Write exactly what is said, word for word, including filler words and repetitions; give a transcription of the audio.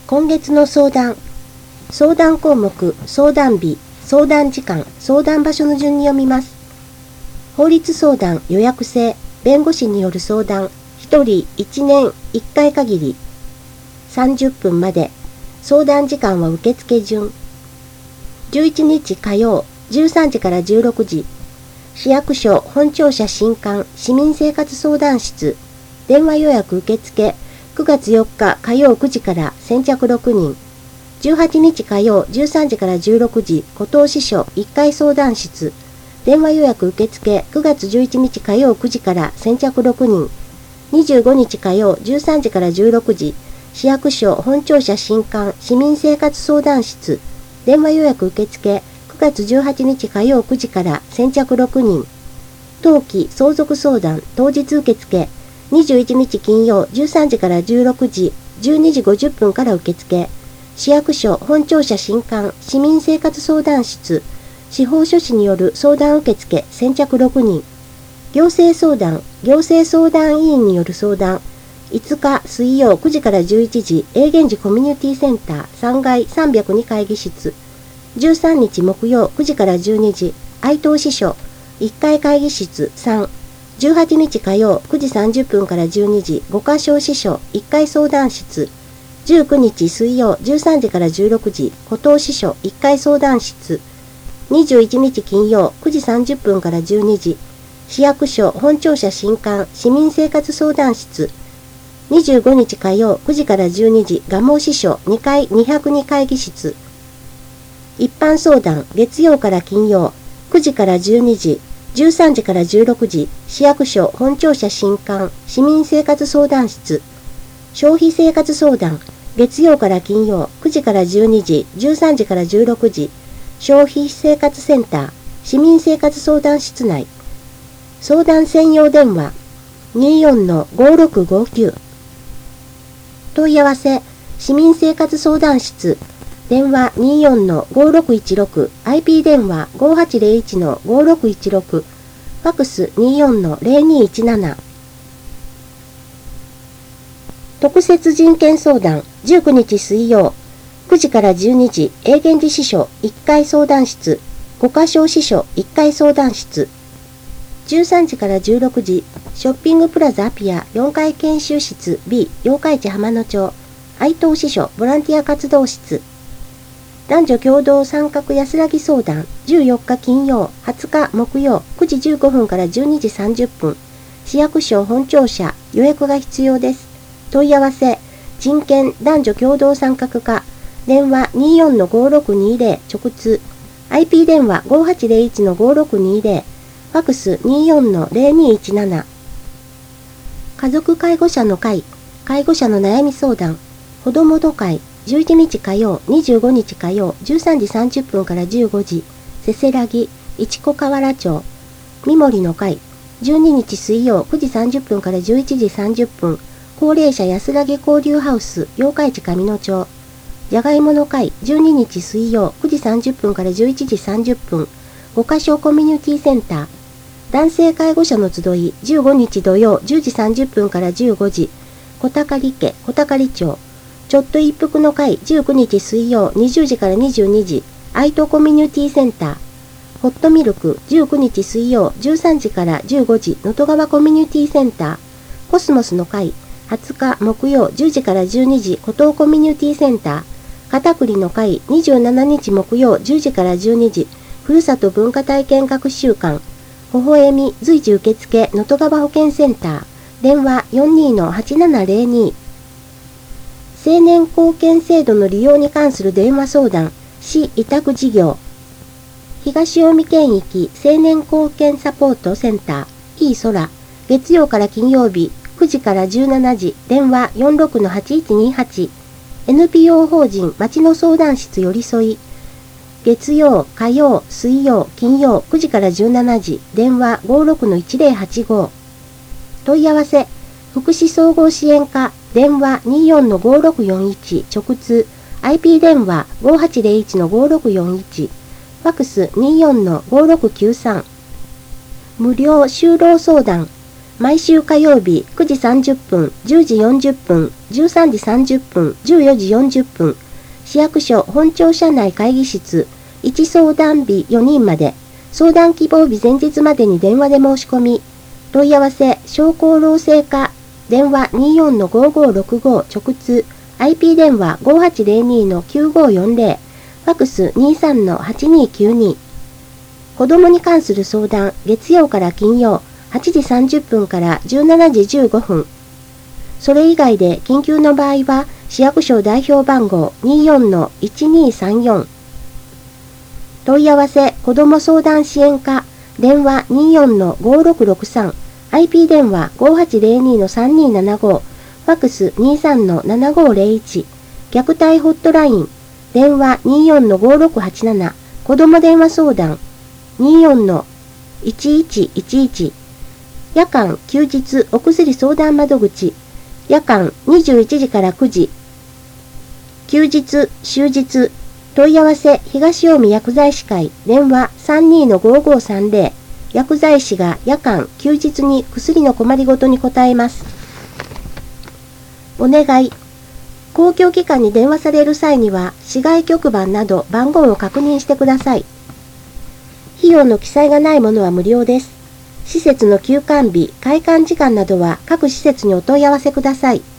今月の相談。相談項目、相談日、相談時間、相談場所の順に読みます。法律相談予約制、弁護士による相談、ひとりいちねんいっかい限り、さんじゅっぷんまで、相談時間は受付順。じゅういちにち火曜、じゅうさんじからじゅうろくじ、市役所本庁舎新館市民生活相談室、電話予約受付、くがつよっか火曜くじから先着ろくにん、じゅうはちにち火曜じゅうさんじからじゅうろくじ、湖東支所いっかい相談室、電話予約受付、くがつじゅういちにち火曜くじから先着ろくにん、にじゅうごにち火曜じゅうさんじからじゅうろくじ、市役所本庁舎新館市民生活相談室、電話予約受付、くがつじゅうはちにち火曜くじから先着ろくにん、当期相続相談当日受付、にじゅういちにち金曜じゅうさんじからじゅうろくじ、じゅうにじごじゅっぷんから受付、市役所本庁舎新館市民生活相談室、司法書士による相談受付先着ろくにん、行政相談行政相談委員による相談、いつか水曜くじからじゅういちじ、永源寺コミュニティセンターさんがいさんびゃくに会議室、じゅうさんにち木曜くじからじゅうにじ、愛東支所いっかい会議室さん、じゅうはちにち火曜くじさんじゅっぷんからじゅうにじ、五箇小支所いっかい相談室、じゅうくにち水曜じゅうさんじからじゅうろくじ、湖東支所いっかい相談室、にじゅういちにち金曜くじさんじゅっぷんからじゅうにじ、市役所本庁舎新館市民生活相談室、にじゅうごにち火曜くじからじゅうにじ、蒲生支所にかいにひゃくに会議室、一般相談月曜から金曜くじからじゅうにじ、じゅうさんじからじゅうろくじ、市役所本庁舎新館市民生活相談室、消費生活相談月曜から金曜くじからじゅうにじ、じゅうさんじからじゅうろくじ、消費生活センター市民生活相談室内、相談専用電話 にじゅうよんのごろくごきゅう、問い合わせ市民生活相談室、電話 にじゅうよんのごろくいちろく、アイピー 電話 ごはちゼロいちのごろくいちろく、ファックス にじゅうよんのゼロにいちなな。特設人権相談じゅうくにち水曜くじからじゅうにじ、永源寺支所いっかい相談室、五箇小支所いっかい相談室、じゅうさんじからじゅうろくじ、ショッピングプラザアピアよんかい研修室 B 八日市浜野町、愛東支所ボランティア活動室、男女共同参画安らぎ相談じゅうよっか金曜はつか木曜くじじゅうごふんからじゅうにじさんじゅっぷん、市役所本庁舎予約が必要です。問い合わせ人権男女共同参画課、電話 にじゅうよんのごろくにゼロ 直通、 アイピー 電話 ごはちゼロいちのごろくにゼロ、ファックス にじゅうよんのゼロにいちなな。家族介護者の会、介護者の悩み相談ほどもど会、じゅういちにち火曜にじゅうごにち火曜じゅうさんじさんじゅっぷんからじゅうごじ、せせらぎ市子河原町、みもりの会、じゅうににち水曜くじさんじゅっぷんからじゅういちじさんじゅっぷん、高齢者安らぎ交流ハウス八日市上野町、じゃがいもの会、じゅうににち水曜くじさんじゅっぷんからじゅういちじさんじゅっぷん、五箇所コミュニティセンター、男性介護者の集いじゅうごにち土曜じゅうじさんじゅっぷんからじゅうごじ、小高家小高町、ちょっと一服の会じゅうくにち水曜にじゅうじからにじゅうにじ、愛東コミュニティセンター、ホットミルクじゅうくにち水曜じゅうさんじからじゅうごじ、能登川コミュニティセンター、コスモスの会はつか木曜じゅうじからじゅうにじ、湖東コミュニティセンター、片栗の会にじゅうしちにち木曜じゅうじからじゅうにじ、ふるさと文化体験学習館、ほほえみ随時受付能登川保健センター、電話 よんじゅうにのはちななゼロに。青年貢献制度の利用に関する電話相談、市委託事業、東近江県域青年貢献サポートセンター、いい空、月曜から金曜日くじからじゅうしちじ、電話 よんろくのはちいちにはち、エヌピーオー 法人町の相談室寄り添い、月曜、火曜、水曜、金曜くじからじゅうしちじ、電話 ごろくのいちゼロはちご。問い合わせ、福祉総合支援課、電話 にじゅうよんのごろくよんいち、直通、アイピー 電話 ごはちゼロいちのごろくよんいち、ファックス にじゅうよんのごろくきゅうさん。無料就労相談、 毎週火曜日くじさんじゅっぷん、じゅうじよんじゅっぷん、じゅうさんじさんじゅっぷん、じゅうよじよんじゅっぷん、市役所本庁舎内会議室、いち相談日よにんまで、相談希望日前日までに電話で申し込み、問い合わせ、商工労政課、電話 にじゅうよんのごごろくご 直通、アイピー 電話 ごはちゼロにのきゅうごよんゼロ、ファクス にじゅうさんのはちにきゅうに。子どもに関する相談、月曜から金曜、はちじさんじゅっぷんからじゅうしちじじゅうごふん。それ以外で緊急の場合は、市役所代表番号 にじゅうよんのいちにさんよん。問い合わせ、子ども相談支援課、電話 にじゅうよんのごろくろくさん、アイピー 電話 ごはちゼロにのさんにななご、ファクス にじゅうさんのななごゼロいち、虐待ホットライン、電話 にじゅうよんのごろくはちなな、子ども電話相談、にじゅうよんのいちいちいちいち、夜間、休日、お薬相談窓口、夜間にじゅういちじからくじ、休日、終日、問い合わせ、東近江薬剤師会、電話 さんじゅうにのごごさんゼロ、薬剤師が夜間、休日に薬の困りごとに答えます。お願い。公共機関に電話される際には、市外局番など番号を確認してください。費用の記載がないものは無料です。施設の休館日、開館時間などは各施設にお問い合わせください。